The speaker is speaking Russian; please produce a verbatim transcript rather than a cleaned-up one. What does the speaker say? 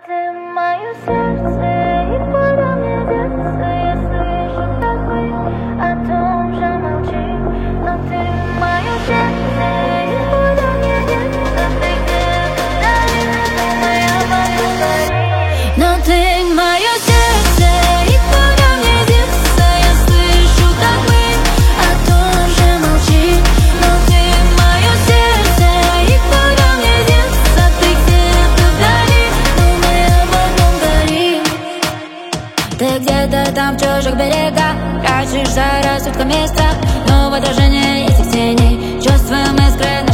ты мое сердце, и куда мне деться, если вижу, как мы о том же молчим. Но ты мое сердце, и куда мне деться, ты где-то вдали, ты моя поговори. Но ты мое сердце, и куда мне деться, я слышу, как мы о том же молчим. Но ты мое сердце, и куда мне деться, ты где-то вдали, думай об одном гори. Ты где-то там в чужих берегах прячешься рассудками страх, но в отражении этих теней чувствуем искры.